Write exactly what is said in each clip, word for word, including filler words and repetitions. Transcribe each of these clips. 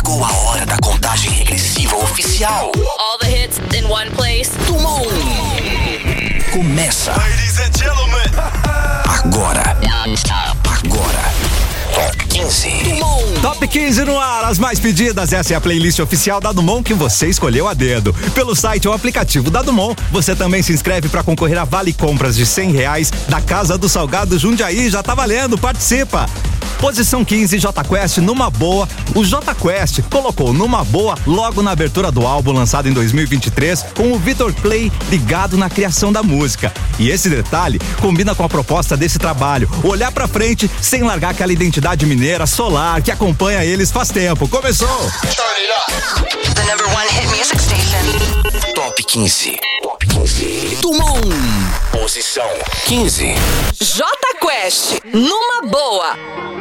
Chegou a hora da contagem regressiva oficial. All the hits in one place. Dumont. Começa. Ladies and gentlemen. Agora. Agora. Top quinze. Dumont. Top quinze no ar, as mais pedidas. Essa é a playlist oficial da Dumont que você escolheu a dedo. Pelo site ou aplicativo da Dumont, você também se inscreve para concorrer a vale compras de cem reais da Casa do Salgado Jundiaí. Já tá valendo, participa! Posição quinze, Jota Quest, Numa Boa. O Jota Quest colocou Numa Boa logo na abertura do álbum lançado em dois mil e vinte e três, com o Vitor Clay ligado na criação da música. E esse detalhe combina com a proposta desse trabalho: olhar pra frente sem largar aquela identidade mineira solar que acompanha eles faz tempo. Começou! The number one hit music station. Top quinze. Top quinze. Dumont. Posição quinze. Jota Quest, Numa Boa.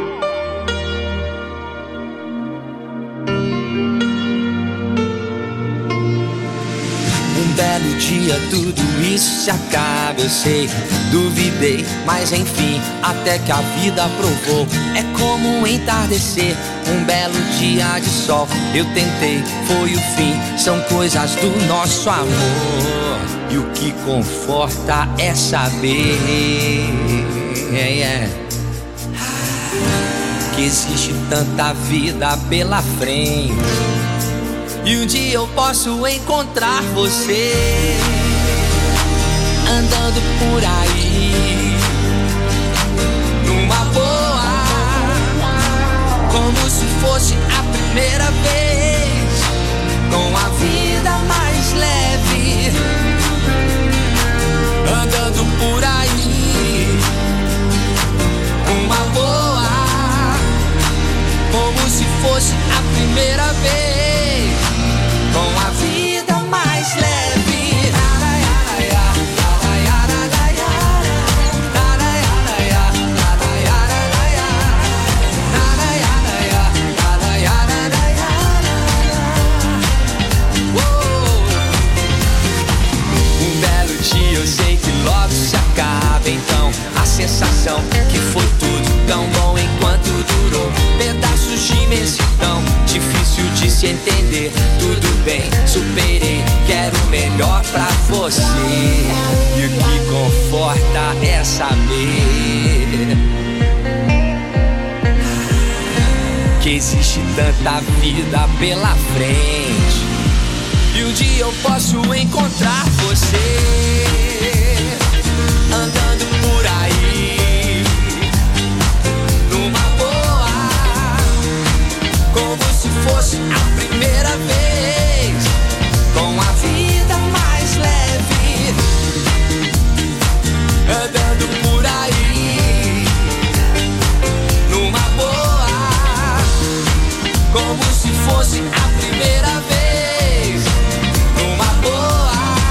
Um belo dia tudo isso se acaba, eu sei. Duvidei, mas enfim, até que a vida provou. É como um entardecer, um belo dia de sol. Eu tentei, foi o fim, são coisas do nosso amor. E o que conforta é saber yeah, yeah, que existe tanta vida pela frente. E um dia eu posso encontrar você andando por aí, numa boa, como se fosse a primeira vez, com a vida mais leve, andando por aí, numa boa, como se fosse a primeira vez, com a vida mais leve. Um belo dia eu sei que logo se acaba, então a sensação que foi tudo tão bom enquanto durou. Pedaços de imensidão, difícil de se entender. Tudo bem, superei, quero o melhor pra você. E o que conforta é saber que existe tanta vida pela frente. E um dia eu posso encontrar você andando por aí, numa boa, como se fosse a primeira vez, com a vida mais leve, andando por aí, numa boa, como se fosse a primeira vez, numa boa.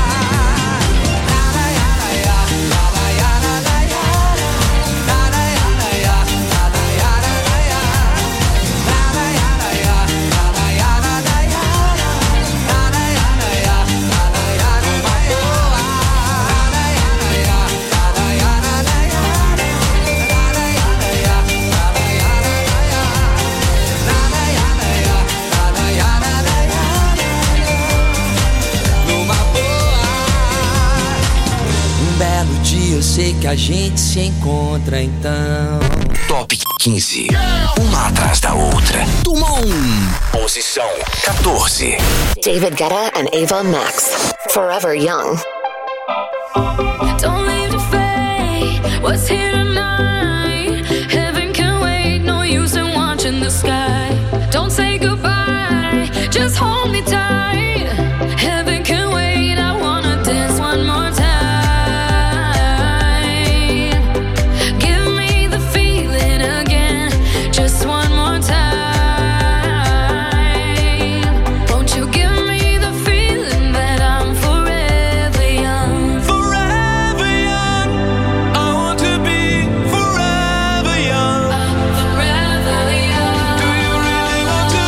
Eu sei que a gente se encontra então. Top quinze. Uma atrás da outra. Dumont. Posição quatorze. David Guetta and Ava Max. Forever Young. Don't leave the fate. What's here tonight? Heaven can wait. No use in watching the sky. Don't say goodbye. Just hold me tight. Heaven can wait. I wanna dance one more time. To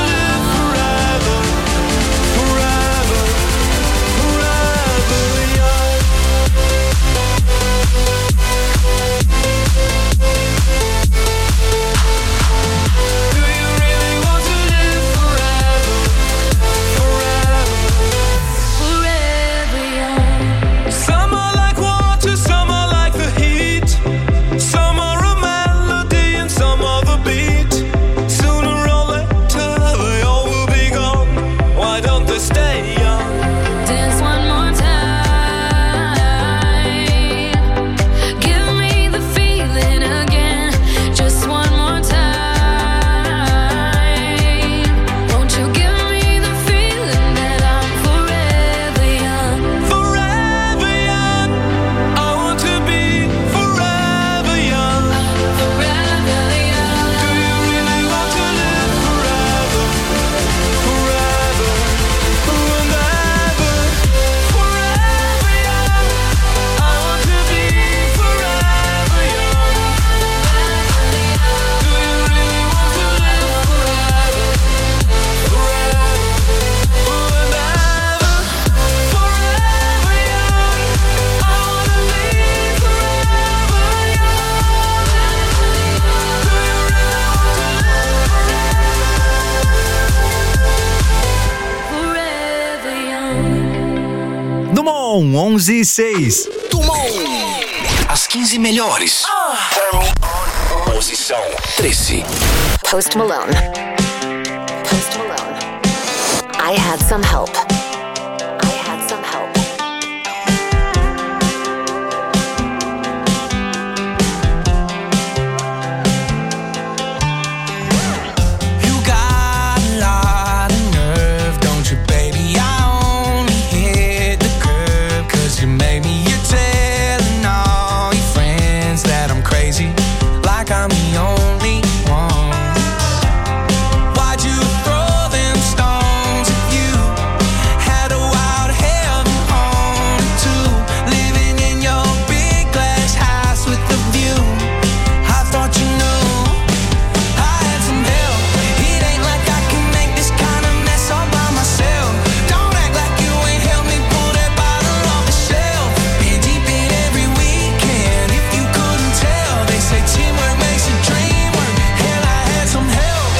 Tumon onze e seis. Tumon. As quinze melhores. Posição treze. Post Malone. Post Malone. I had some help. I had some help. You got a lot of nerve, don't you, baby? I only hit the curb 'cause you made me. You're telling all your friends that I'm crazy, like I'm the only one. Why'd you throw them stones if you had a wild heaven on too? Living in your big glass house with the view. I thought you knew I had some help. It ain't like I can make this kind of mess all by myself. Don't act like you ain't helped me pull that bottle off the shelf. Been deep in every weekend. If you couldn't tell, they say teamwork makes a dream work. Hell, I had some help.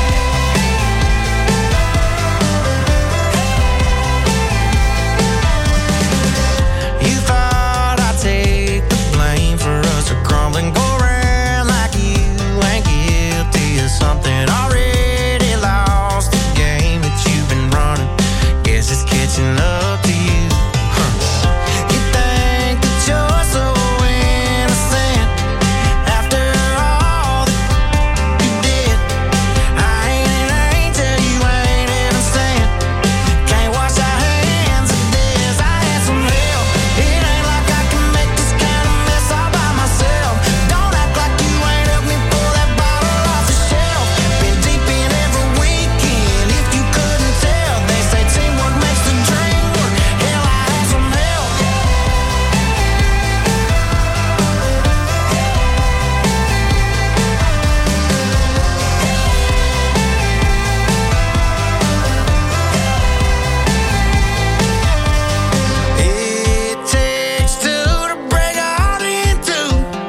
You thought I'd take the blame for us to crumble and go around like you ain't guilty of something. Already lost the game that you've been running. Guess it's catching up to you. Huh. You think that you're so innocent after all that you did. I ain't an angel, you ain't innocent. Can't wash our hands of this. I had some help. It ain't like I can make this kind of mess all by myself. Don't act like you ain't helped me pull that bottle off the shelf. Been deep in every weekend. If you couldn't tell, they say teamwork makes the dream work. Hell, I had some help. It takes two to break a heart in two.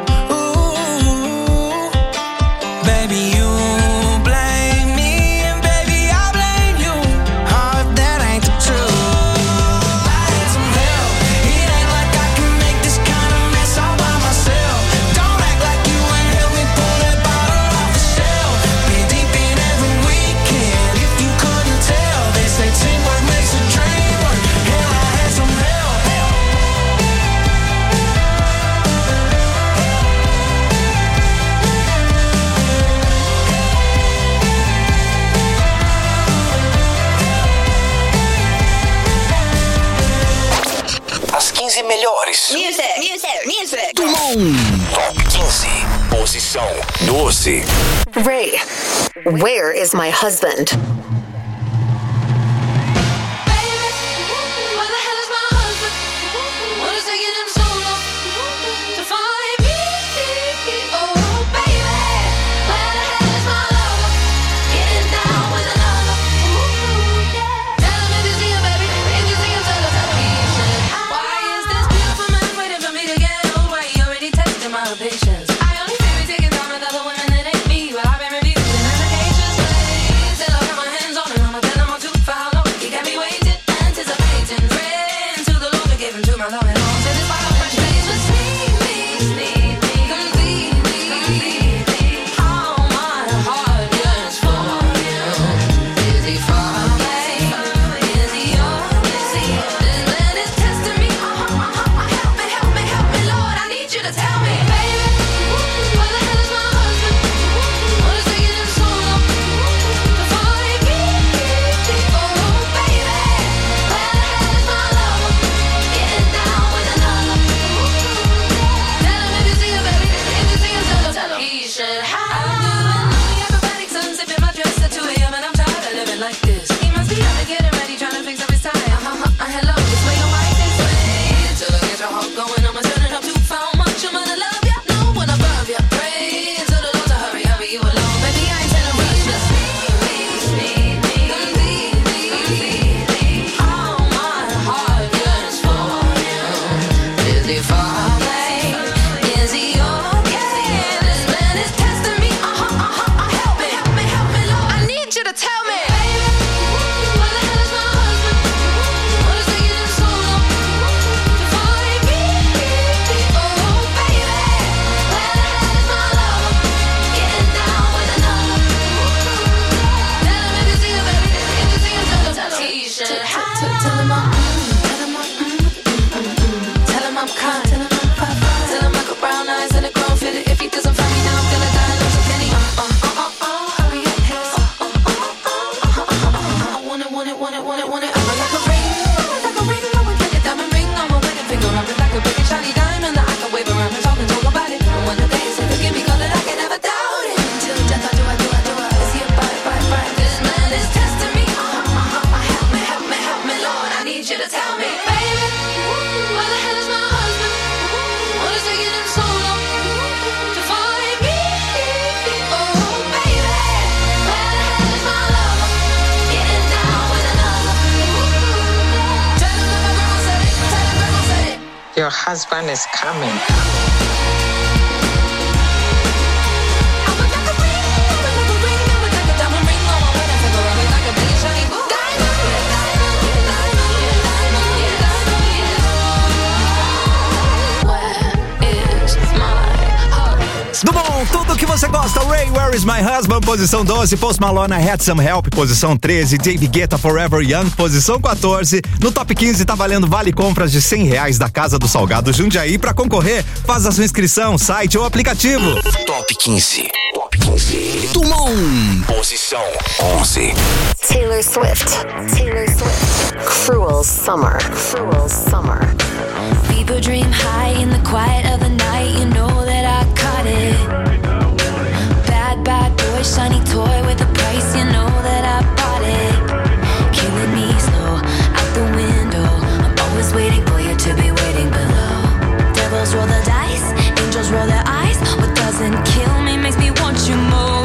Ooh, baby, you blame me, and baby, I blame you. Oh, if that ain't the truth. I had some help. It ain't like I can make this kind of mess all by myself. Don't act like you ain't helped me pull that bottle off the shelf. Been deep in every weekend. If you couldn't tell, they say teamwork makes a dream work. Hell, I had some help. As quinze melhores. Music, music, music. Tumon. Top quinze. Posição doze. Ray, where is my husband? Where the hell is my husband? What is taking him so long to find me? Oh, baby, where the hell is my lover? Getting down with another. Ooh, yeah. Tell him if you see him, baby. If you see him, tell him, tell him he should. Why is this beautiful man waiting for me to get old? Why he already tested my patience? I only see me taking down with other women that ain't me. Well, I've been refusing applications. Till I got my hands on him, I'ma tell him I'm too for how long he got me waiting, anticipating. Praying to the Lord to give him to my love and all. So this wild fresh days will sneak me, sneak me, completely, completely. How my heart yearns for you. Is he far away? Is he yours? This man is testing me. Uh-huh, uh-huh. Help me, help me, help me, Lord. I need you to tell me, baby, where the hell is my husband? What is taking him so long to find me? Oh, baby, where the hell is my lover? Getting down with another. Tell him if you see him, baby. If you see him, tell him, tell him he should have. I'm doing all the acrobatics, unzipping my dress at two a.m. and I'm tired of living like this. He must be out to getting ready, trying to fix up his tie. Uh-huh, uh, hello, this way to white this way. Till I get your heart going, I'ma turn it up to how much I'm gonna love ya. No one above ya. Pray to the Lord to hurry, hurry you along. Baby, I ain't telling rush. Just sneak me, sneak me, completely, completely. How my heart yearns for you. Is he far away? Is he okay? This man is testing me. Uh-huh, uh-huh, uh, help me, help me, help me, Lord. I need you to tell me, baby, your husband is coming. Do bom, tudo que você gosta. Ray, Where is my husband? Posição doze. Post Malone, Had Some Help. Posição treze. David Guetta, Forever Young. Posição quatorze. No top quinze tá valendo vale compras de cem reais da Casa do Salgado Jundiaí. Pra concorrer, faz a sua inscrição, site ou aplicativo. Top quinze. Top quinze. Tumon. Posição onze. Taylor Swift. Taylor Swift. Cruel Summer. Cruel Summer. People dream high in the quiet of the night. You know that I caught it. Bad, bad boy, shiny toy with a price. You know that I bought it. Killing me slow, out the window. I'm always waiting for you to be waiting below. Devils roll the dice, angels roll their eyes. What doesn't kill me makes me want you more.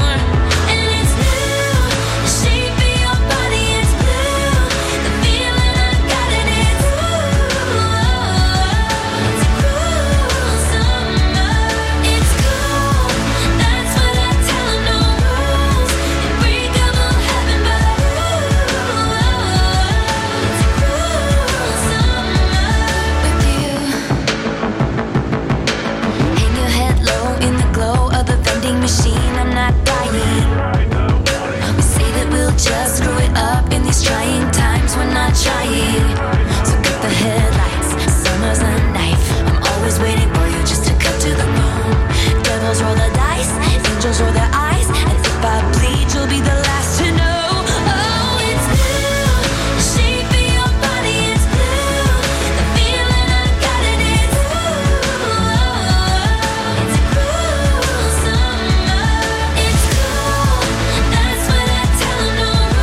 Just screw it up in these trying times. We're not trying. So cut the headlights. Summer's a knife. I'm always waiting for you just to cut to the bone. Devils roll the dice. Angels roll their eyes. And if I bleed, you'll be the last to know. Oh, it's blue. The shape of your body is blue. The feeling I got it is blue. It's a cruel summer. It's cool. That's what I tell them.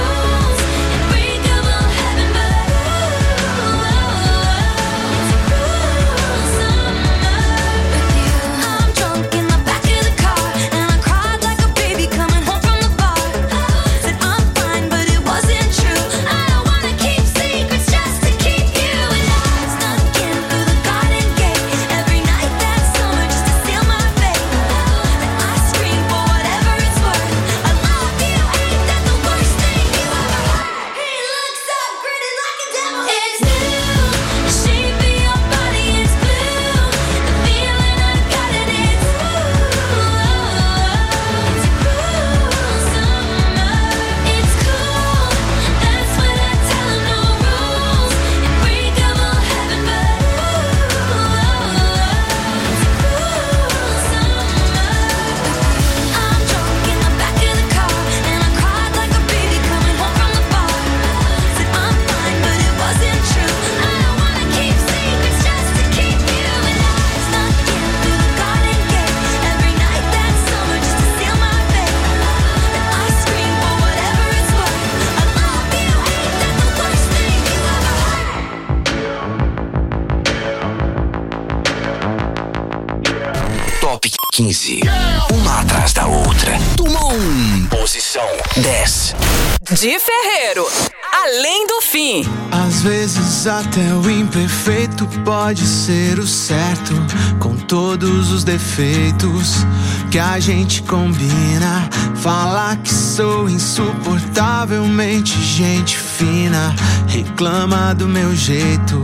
quinze. Uma atrás da outra. Tumon. Posição dez. Di Ferreiro. Além do fim. Às vezes até o imperfeito pode ser o certo, com todos os defeitos que a gente combina. Falar que sou insuportavelmente gente fina, reclama do meu jeito,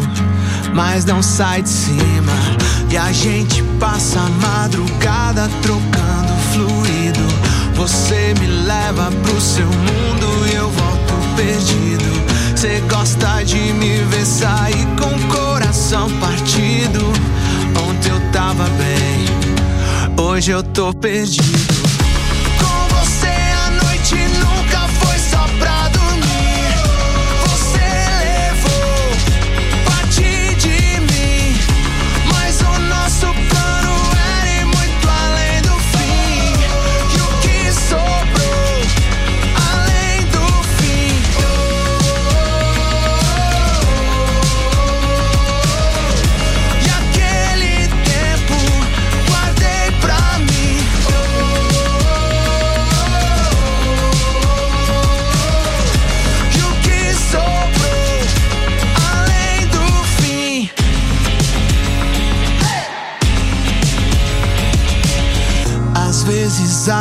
mas não sai de cima. E a gente passa a madrugada trocando fluido. Você me leva pro seu mundo e eu volto perdido. Cê gosta de me ver sair com o coração partido. Ontem eu tava bem, hoje eu tô perdido. Com você a noite nunca foi só pra dormir. Você levou parte de mim, mas o nosso plano era ir muito além do fim. E o que sobrou além do fim? E aquele tempo guardei pra mim.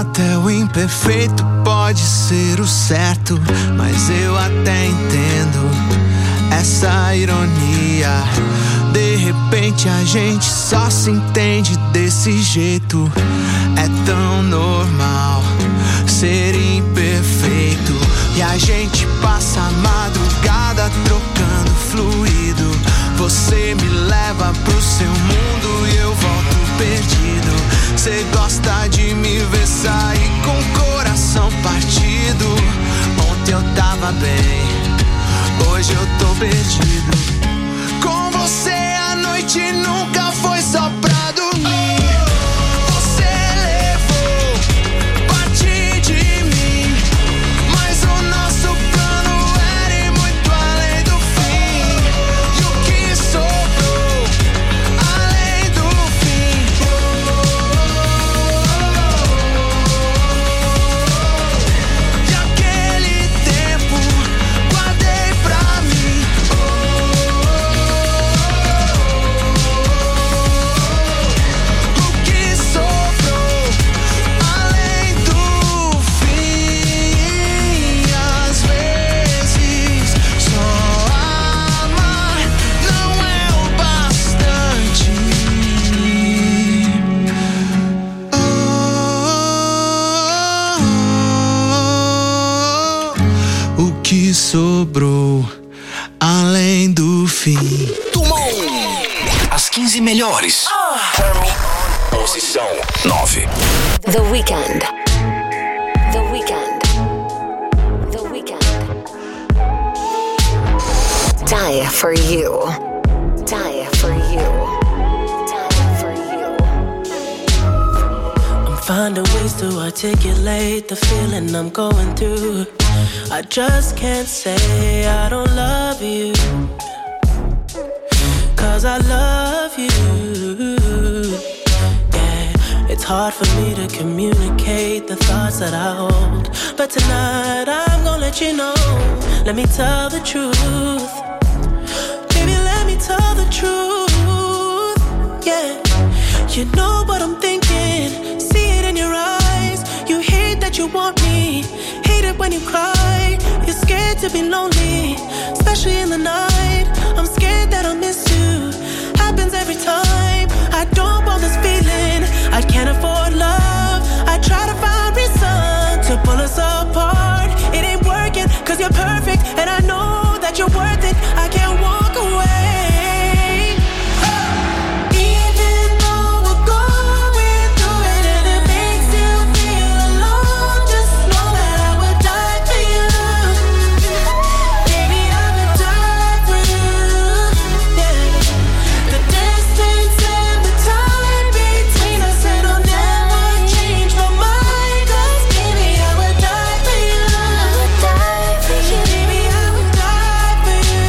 até o imperfeito pode ser o certo, mas eu até entendo essa ironia. De repente a gente só se entende desse jeito. É tão normal ser imperfeito, e a gente passa a madrugada trocando fluido. Você me leva pro seu mundo e eu volto perdido. Cê gosta de me ver sair com o coração partido. Ontem eu tava bem, hoje eu tô perdido. Com você a noite nunca foi só pra dormir. Você levou parte de mim, mas o nosso plano era ir muito além do fim. E o que sobrou além do fim? E aquele tempo guardei pra mim. O que sobrou além do fim? Às vezes só amar não é o bastante. Oh, o que sobrou além do fim? Tumon. As quinze melhores. Posição nove. The Weeknd. The Weeknd. The Weeknd. Die for you. Die for you. Die for you. I'm finding ways to articulate the feeling I'm going through. I just can't say I don't love you, 'cause I love you. Yeah, it's hard for me to communicate the thoughts that I hold, but tonight I'm gonna let you know. Let me tell the truth. Baby, let me tell the truth. Yeah, you know what I'm thinking. See it in your eyes. You hate that you want me. Hate it when you cry. You're scared to be lonely, especially in the night. I'm scared that I'll miss you. Happens every time. I don't want this feeling. I can't afford love. I try to find reason to pull us apart. It ain't working, 'cause you're perfect, and I know that you're worth it. I can't walk away. Even though we're going through it and it makes you feel alone, just know that I would die for you. Baby, I would die for you. Yeah. The distance and the time between us, it'll never change my mind. 'Cause baby, I would die for you. I would die for you. Baby, I would die for you.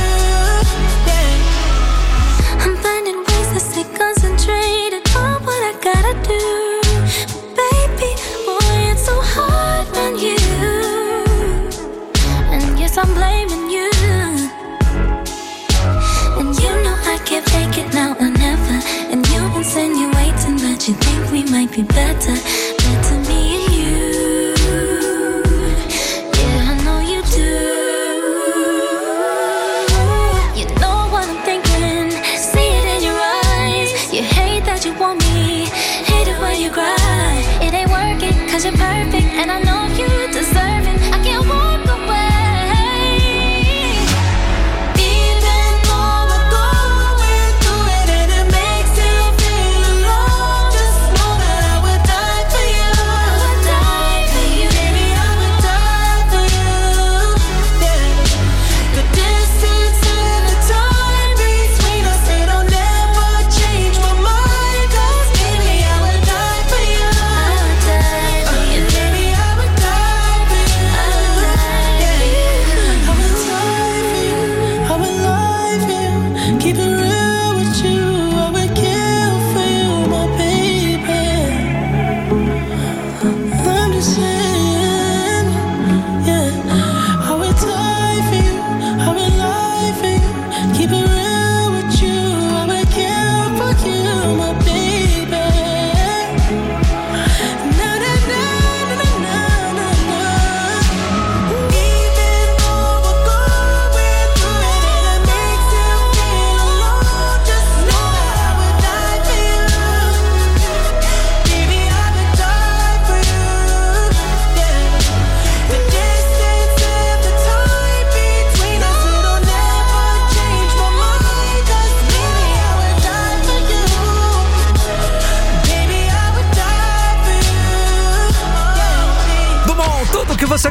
Yeah. I'm finding ways to stay concentrated on what I gotta do. Baby, boy, it's so hard on you. And yes, I'm blaming you. And you know I can't fake it now or never. And you insinuating that you think we might be better. Better me and you. Yeah, I know you do. You know what I'm thinking. See it in your eyes. You hate that you want me. Hate it when you cry. It ain't working, 'cause you're perfect, and I know you deserve it. I can't walk away. Even though we're going through it and it makes you feel alone, just know that I would die for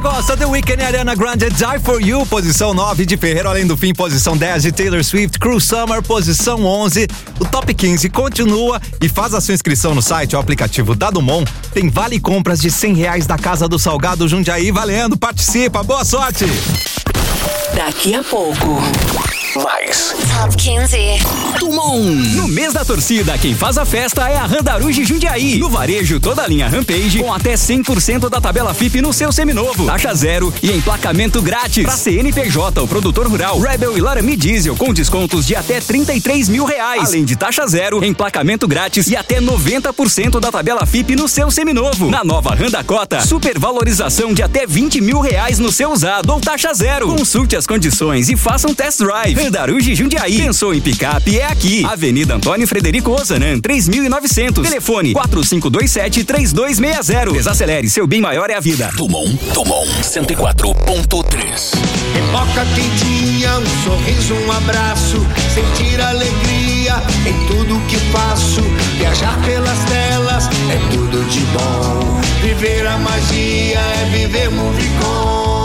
gosta. The Weeknd e Ariana Grande, Die For You, posição nove de Ferreiro Além do Fim, posição dez de Taylor Swift, Cruel Summer, posição onze. O Top quinze continua e faz a sua inscrição no site ou aplicativo da Dumont. Tem vale compras de cem reais da Casa do Salgado Jundiaí valendo. Participa, boa sorte! Daqui a pouco. Mais. Top quinze. Dumont. No mês da torcida, quem faz a festa é a Randaruge Jundiaí. No varejo, toda a linha Rampage com até cem por cento da tabela F I P no seu seminovo. Taxa zero e emplacamento grátis. Pra C N P J, o produtor rural, Rebel e Laramie Diesel com descontos de até trinta e três mil reais. Além de taxa zero, emplacamento grátis e até noventa por cento da tabela F I P no seu seminovo. Na nova Randacota, supervalorização de até vinte mil reais no seu usado ou taxa zero. Consulte as condições e faça um test drive. Randaruge Jundiaí. Pensou em picape? É aqui. Avenida Antônio Frederico Ozanam, três mil e novecentos. Telefone quatro cinco dois sete, três dois seis zero. Desacelere, seu bem maior é a vida. Dumont, Dumont, cento e quatro ponto três. Pipoca quentinha, um sorriso, um abraço, sentir alegria em tudo que faço. Viajar pelas telas é tudo de bom. Viver a magia é viver Movicon.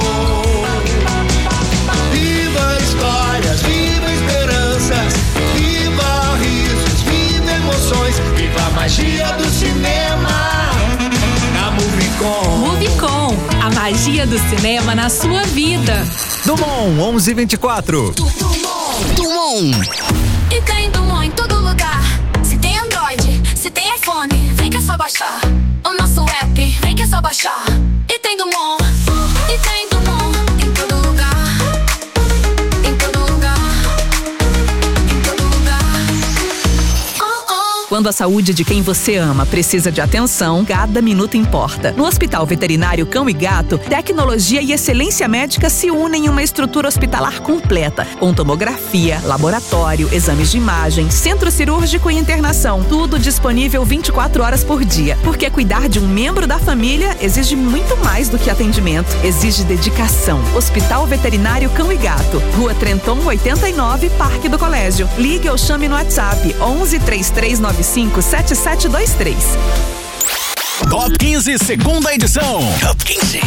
Viva histórias, viva esperanças, viva risos, viva emoções, viva a magia do cinema na Movicon. Movicon, a magia do cinema na sua vida. Dumont, onze e vinte e quatro. Dumont. Dumont. E tem Dumont em todo lugar. Se tem Android, se tem iPhone, vem que é só baixar o nosso app, vem que é só baixar. E tem Dumont, e tem Dumont em todo lugar, em todo lugar, em todo lugar. Oh, oh. Quando a saúde de quem você ama precisa de atenção, cada minuto importa. No Hospital Veterinário Cão e Gato, tecnologia e excelência médica se unem em uma estrutura hospitalar completa, com tomografia, laboratório, exames de imagem, centro cirúrgico e internação. Tudo disponível vinte e quatro horas por dia. Porque cuidar de um membro da família exige muito mais do que atendimento. Exige dedicação. Hospital Veterinário Cão e Gato, Rua Trenton oitenta e nove, Parque do Colégio. Ligue ou chame no WhatsApp onze, três três nove cinco, sete sete dois três. Top quinze, segunda edição. Top quinze.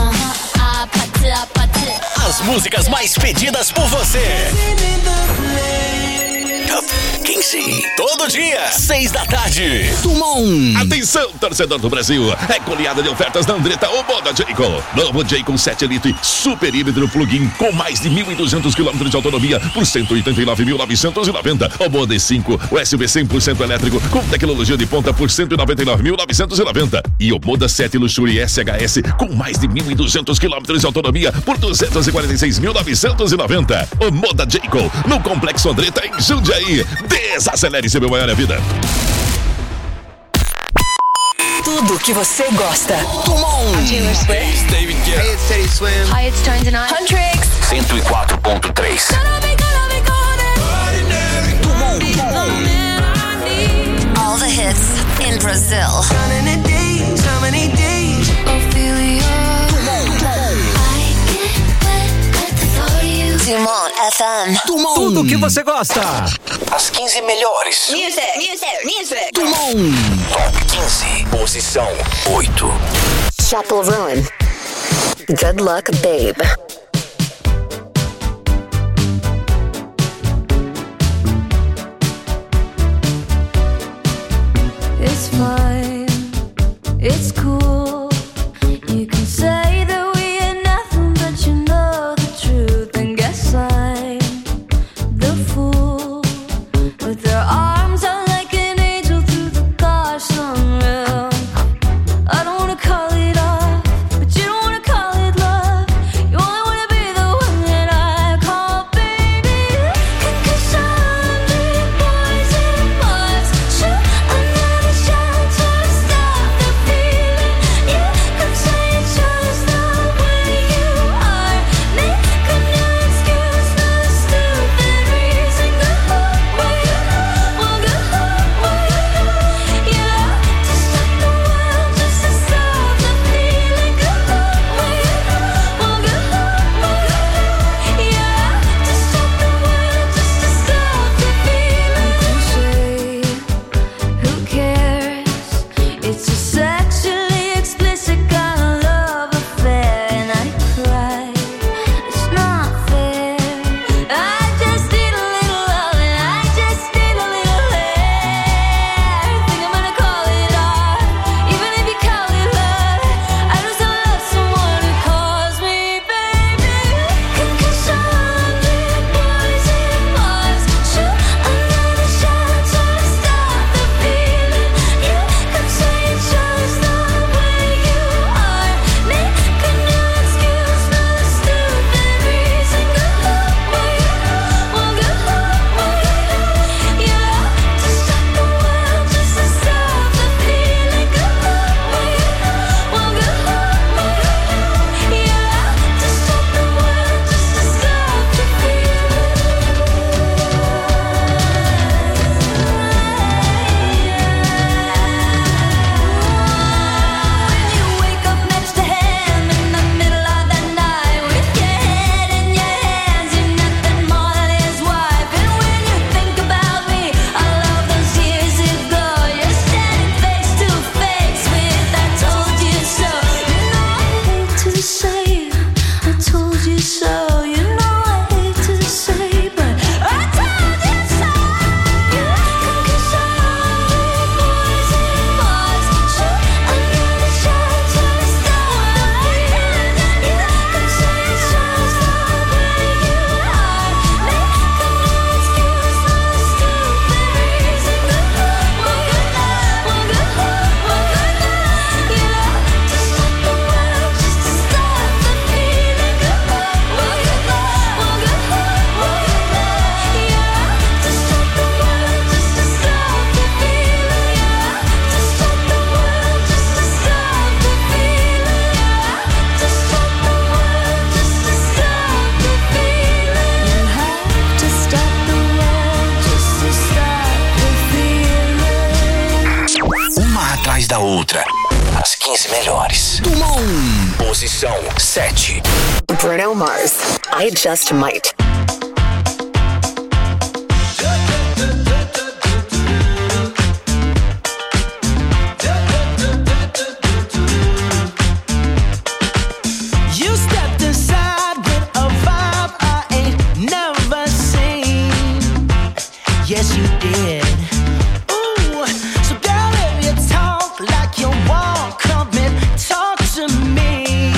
As músicas mais pedidas por você. Top quinze. Todo dia, seis da tarde. Dumont. Atenção, torcedor do Brasil. É goleada de ofertas da Andretta Omoda Jayco. Novo Jayco sete Elite Super Híbrido Plug-in com mais de mil e duzentos quilômetros de autonomia por cento e oitenta e nove mil novecentos e noventa. Omoda E cinco, o S U V cem por cento elétrico com tecnologia de ponta por cento e noventa e nove mil novecentos e noventa. E o Moda sete Luxury S H S com mais de mil e duzentos quilômetros de autonomia por duzentos e quarenta e seis mil novecentos e noventa. O Moda Jayco no Complexo Andretta em Jundiaí. Desacelere, seu meu maior é a vida. Tudo que você gosta. Dumont. Taylor Swift. David Guetta. Hey, it's Teddy Swim. Hi, it's Tones and I. Huntrix. cento e quatro ponto três. All the hits in Brazil. Dumont F M. Dumont. Tudo que você gosta. As quinze melhores. Music, music, music. Dumont. Top quinze. Posição oito. Chapel Roan. Good luck, babe. It's fine, it's cool. You can say that we ain't nothing, but you know the truth. And guess I'm the fool. With their arms out like an angel through the car sunroof. I don't wanna call it off, but you don't wanna call it love. You only outra. As quinze melhores. Dumont. Posição sete. Bruno Mars, I Just Might. Yes, you did. Ooh, so girl, if you talk like you walk, come and talk to me.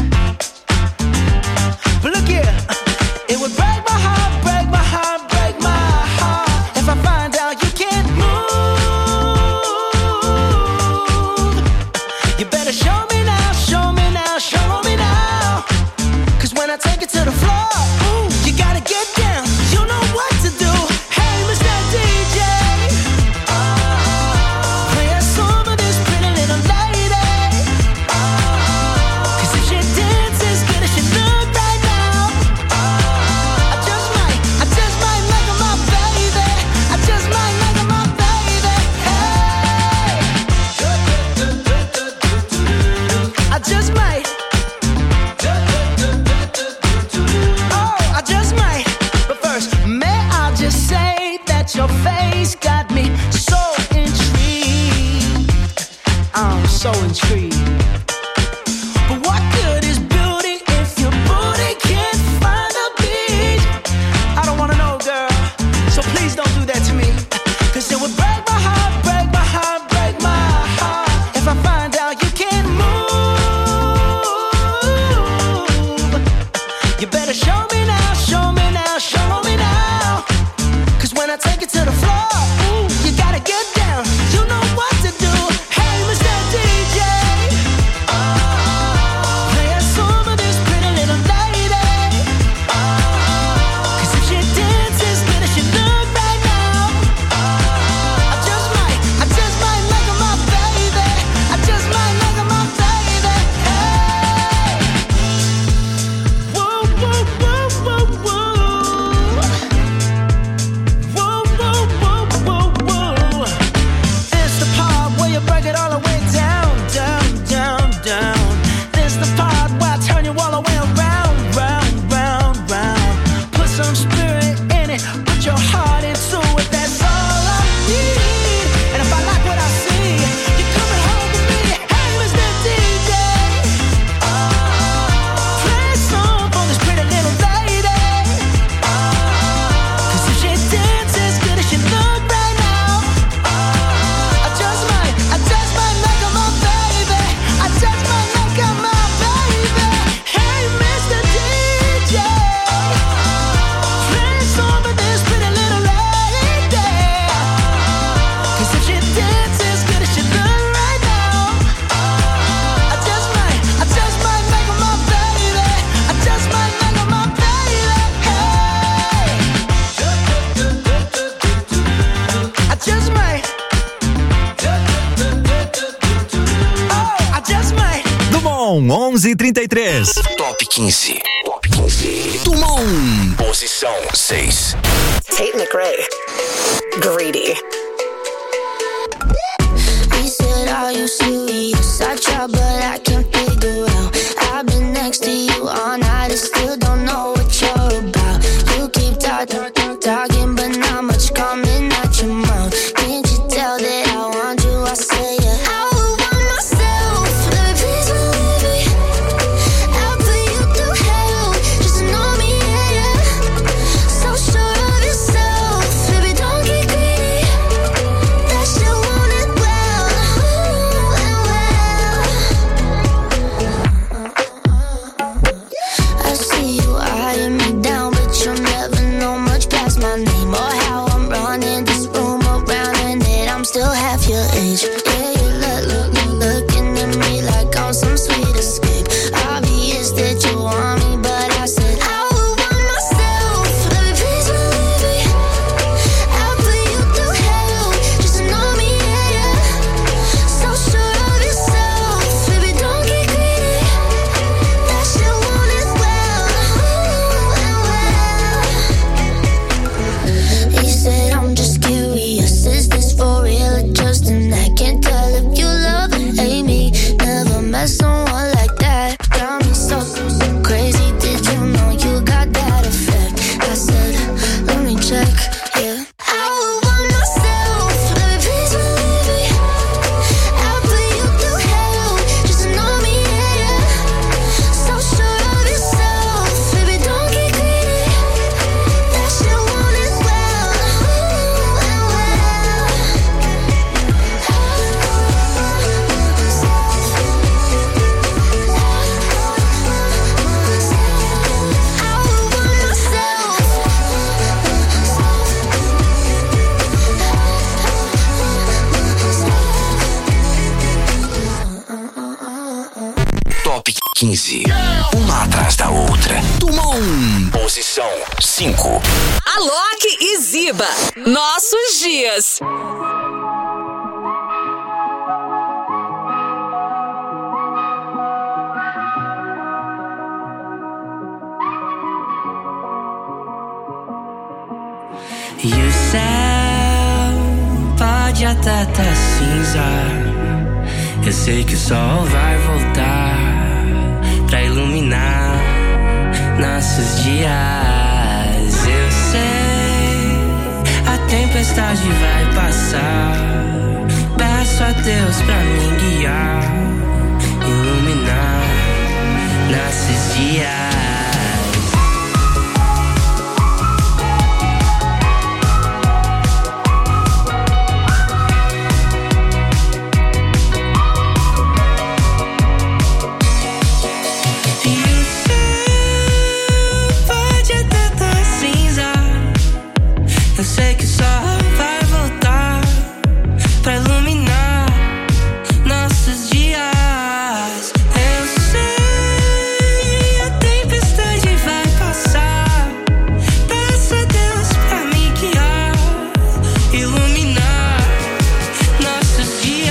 But look here, it would break my heart, break my heart, break my heart if I find out you can't move. You better show me now, show me now, show me now. Cause when I take it to the floor, ooh, you gotta get down. You know what to do. Your face got me so intrigued. I'm so intrigued. But what good is beauty if your booty can't find a beat? I don't wanna know, girl, so please don't do that to me. Cause it would break my heart, break my heart, break my heart if I find out you can't move. You better show me now, show me now, show me now. Cause when I take it to the floor, ooh, you gotta get down. You know what to do. Hey, Mister D J, oh, play a song for this pretty little lady. Oh, cause if she dances good as she look right now, oh, I just might, I just might make her my baby. I just might make her my baby. Hey, whoa, whoa, whoa, whoa, whoa. Break it all the way down, down, down, down. This the part where I turn you all the way around, round, round, round. Put some spirit in it, put your heart into it. That's all I need. And if I like what I see, you're coming home with me. Hey, Mister D J, oh, play a song for this pretty little lady. Oh, cause if she dances good as she look right now, oh, I just might. I just might make her my baby. I just might make her my baby. Hey, Mister D J, play a song for this pretty little lady. Cause if she dances good as she look right now, I just might, I just might make her my baby. I just might make her my baby. Hey, I just might. Dumont, onze e trinta e três. Top quinze. Top quinze. Dumont. Posição seis. Tate McRae, Greedy. He said, are you serious? I try, but I can't figure out. I've been next to you all night and still don't know what you're about. You keep talking, talking, but not much coming out your mouth. Can't you tell that I want you? I say yeah. I would want myself, baby, please believe me. I'll put you through hell, just know me, yeah, yeah. So sure of yourself, baby, don't get greedy. That shit want it well, well, well. I see you eyeing me down, but you'll never know much past my name or how I'm running this room around and that I'm still half your age. Yeah, you look, look, looking at me like I'm some sweet escape. Obvious that you want me, but I said I would want myself, baby, please believe me. I'll put you through hell, just know me, yeah, yeah. So sure of yourself, baby, don't get greedy. That shit want it well, well, well. quinze. Uma atrás da outra. Tumon. Posição cinco. Alok e Ziba. Nossos dias. E o céu pode até tá cinza. Eu sei que o sol vai voltar pra iluminar nossos dias. Eu sei, a tempestade vai passar. Peço a Deus pra me guiar, iluminar nossos dias. Eu sei que o sol vai voltar pra iluminar nossos dias. Eu sei, a tempestade vai passar. Peço a Deus pra me guiar, iluminar nossos dias.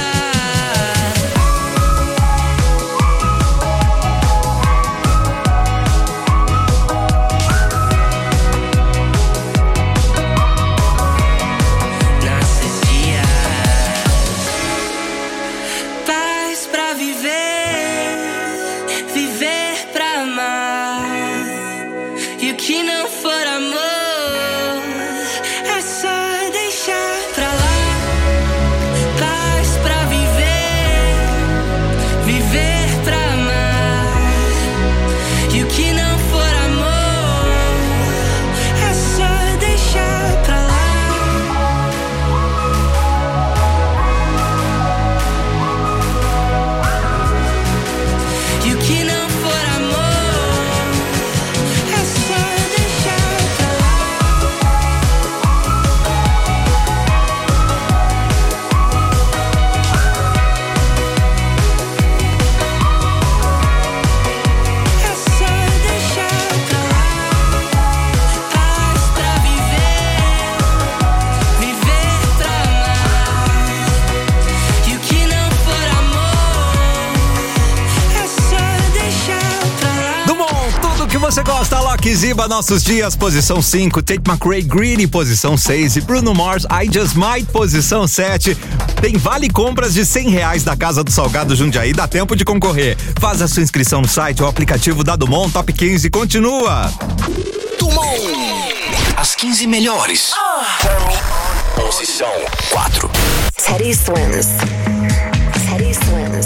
Você gosta, Alok e Ziba, nossos dias, posição cinco, Tate McRae, Greedy, posição seis, e Bruno Mars, I Just Might, posição sete. Tem vale compras de cem reais da Casa do Salgado Jundiaí, dá tempo de concorrer. Faz a sua inscrição no site ou aplicativo da Dumont, Top quinze, continua. Dumont, as quinze melhores. Posição quatro. Teddy Swims. Teddy Swims.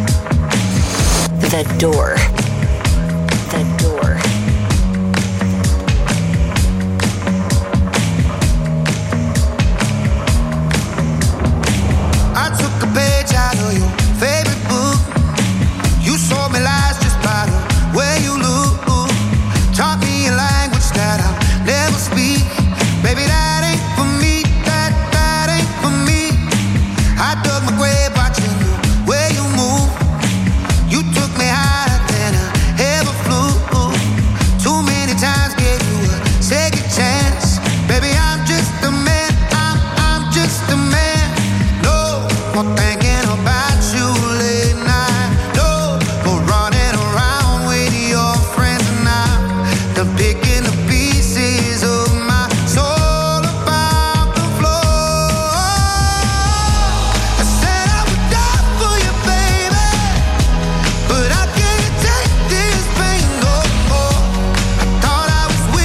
The Door. The Door. I took a page out of your favorite book. You sold me lies just by the way you look. Taught me a language that I'll never speak. Baby, that ain't for me. That, that ain't for me. I dug my grave watching the way you move. You took me higher than I ever flew. Too many times gave you a second chance. Baby, I'm just a man. I'm, I'm just a man. No more thinking about you late night. No more running around with your friends and I'm done picking the pieces of my soul about the floor. I said I would die for you, baby, but I can't take this pain no more. I thought I was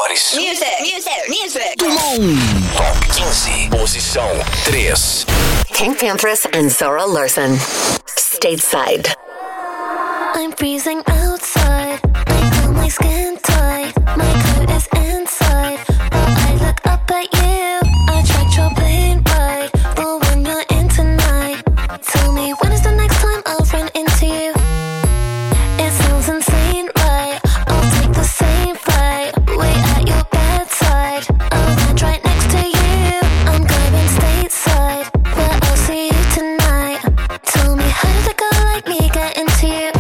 melhores. Music, music, music. Dumont. Top quinze. Posição três. King Pampers and Zora Larson. Stateside. I'm freezing outside. I feel my skin tight. My coat is inside. But I look up at you. I tried your plane ride. But when you're in tonight, tell me when is the next time I'll run into you? It sounds insane, right? I'll take the same flight. Wait at your bedside. I'll land right next to you. I'm going stateside. But I'll see you tonight. Tell me how did a girl like me get into you?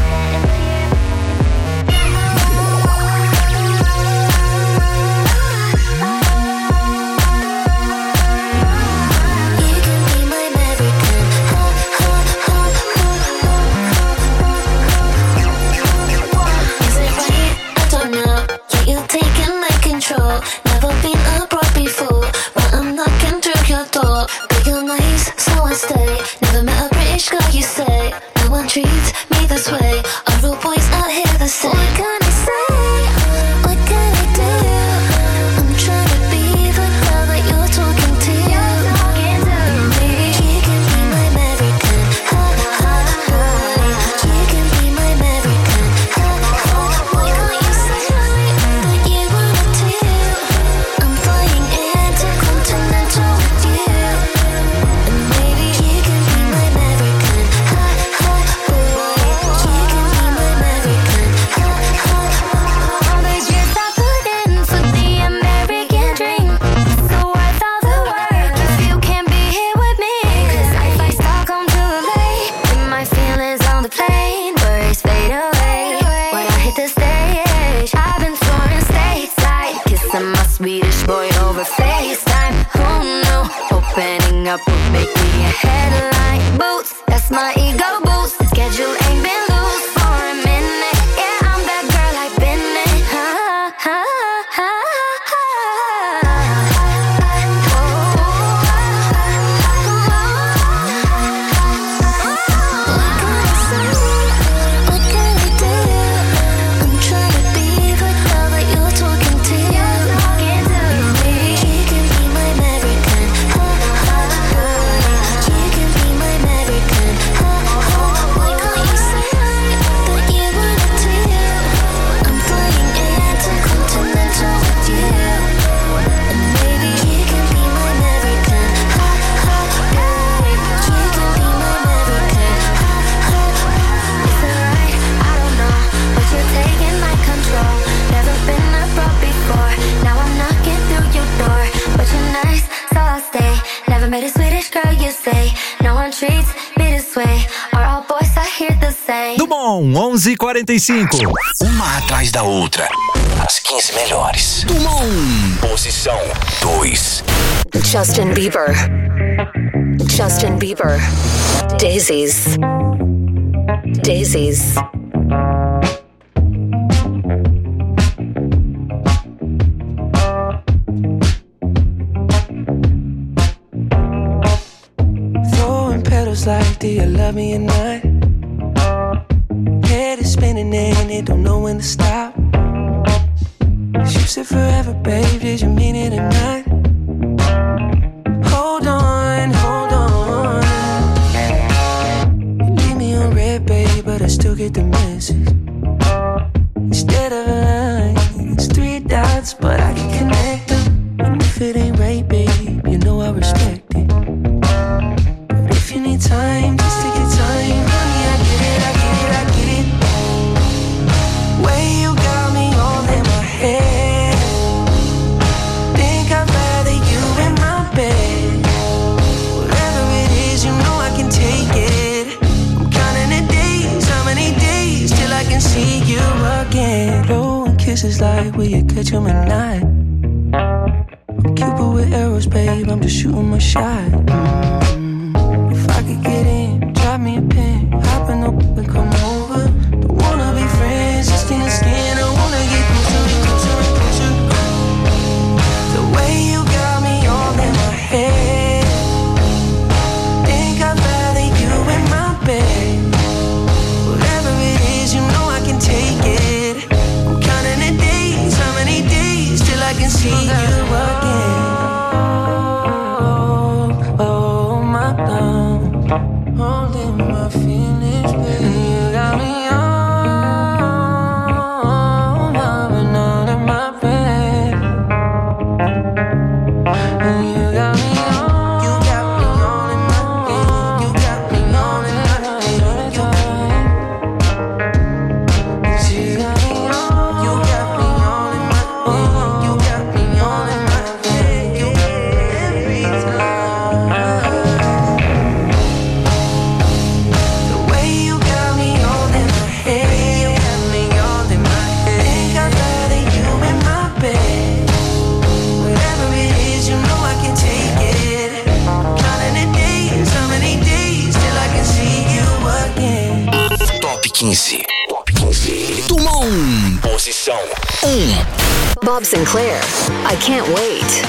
Never been abroad before, but I'm knocking through your door. But you're nice, so I stay. Never met a British girl, you say. No one treats me this way. Are all boys out here the same? What can I say? What can I do? I'm trying to be the girl that you're talking to. Maybe you can be my American. Ha ha boy. You can be my American. Ha ha. Why can't you say that you wanna do? I'm flying intercontinental with you. And maybe you can be my American. Ha ha boy. You can be my American. Ha ha. All those years I put in for the American dream. So worth all the work if you can't be here with me. 'Cause if I start come too late, then my feelings on the plane words fade away. When I hit the stage, I've been soaring stateside, kissing my Swedish boy over FaceTime. Who knew opening up would make me a headline? Boots, that's my ego boost. Schedule ain't been loose for a minute. Yeah, I'm that girl I've been in. Ha ha ha ha. What can I say? What can I do? I'm trying to be the girl that you're talking to. Maybe you can be my American. Ha ha boy. You can be my American. Ha ha. Why can't you say that you wanna do? I'm flying intercontinental with you. And maybe you can be my American. Ha ha boy. You can be my American. Ha ha. Is it right? I don't know, but you're taking my control. Never been abroad before. Now I'm knocking through your door. But you're nice, so I'll stay. Never met a Swedish girl, you say. No one treats me this way. Are all boys out here the same? Dumont, onze e quarenta e cinco. Uma atrás da outra. As quinze melhores. Dumont. Posição dois. Justin Bieber. Justin Bieber. Daisies. Daisies. Throwing petals like, do you love me or not? Head is spinning and it don't know when to stop. You said forever, babe, did you mean it or not? Hold on, hold on. You leave me on red, babe, but I still get the message. Instead of a line, it's three dots, but I can connect them. And if it ain't right, babe, you know I respect it. But if you need time, just take your time. Honey, I get it, I get it, I get it. Way you got me all in my head. Think I'd rather you in my bed. Whatever it is, you know I can take it. I'm counting the days, how many days till I can see you again. Blowing kisses like, will you catch 'em at night? I'm Cupid with arrows, babe, I'm just shooting my shot. Mm. If I could get in, drop me a pin, hop in the whip and come over. Don't wanna be friends, just in the skin, I wanna get closer, closer, closer. The way you got me all in my head. Think I'd rather you in my bed. Whatever it is, you know I can take it. I'm counting the days, how many days till I can quinze. Top quinze. Dumont. Posição um. Bob Sinclair, I Can't Wait.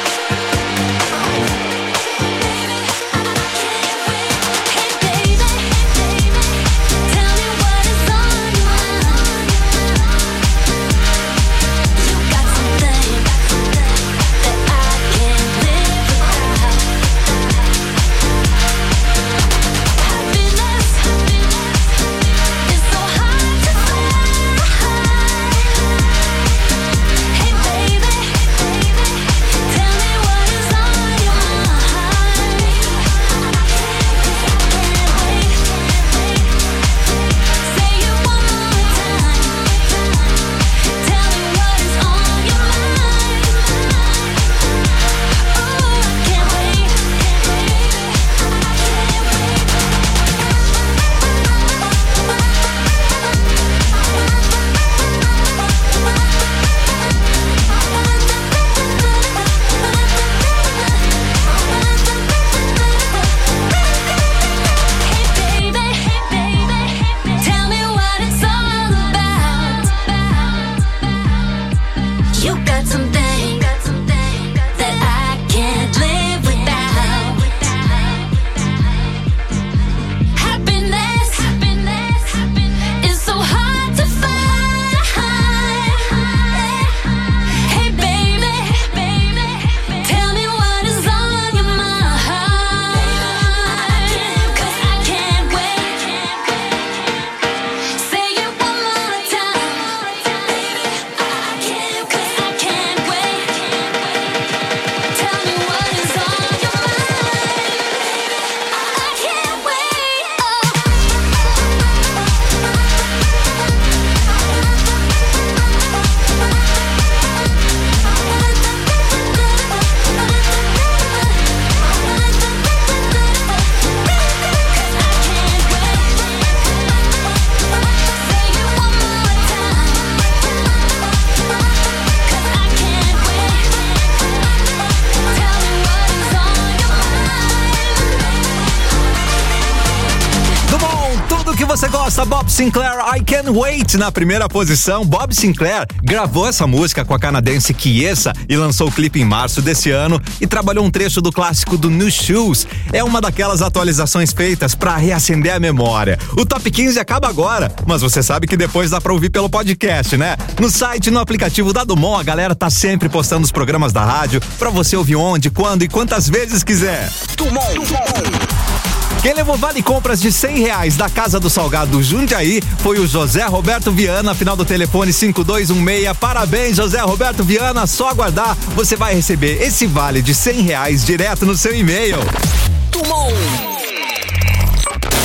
Você gosta, Bob Sinclair, I Can't Wait, na primeira posição. Bob Sinclair gravou essa música com a canadense Kiesa e lançou o clipe em março desse ano e trabalhou um trecho do clássico do New Shoes. É uma daquelas atualizações feitas pra reacender a memória. O Top quinze acaba agora, mas você sabe que depois dá pra ouvir pelo podcast, né? No site, no aplicativo da Dumont, a galera tá sempre postando os programas da rádio pra você ouvir onde, quando e quantas vezes quiser. Dumont, Dumont. Quem levou vale compras de cem reais da Casa do Salgado Jundiaí foi o José Roberto Viana, final do telefone cinco dois um seis. Parabéns, José Roberto Viana, só aguardar, você vai receber esse vale de cem reais direto no seu e-mail. Dumont.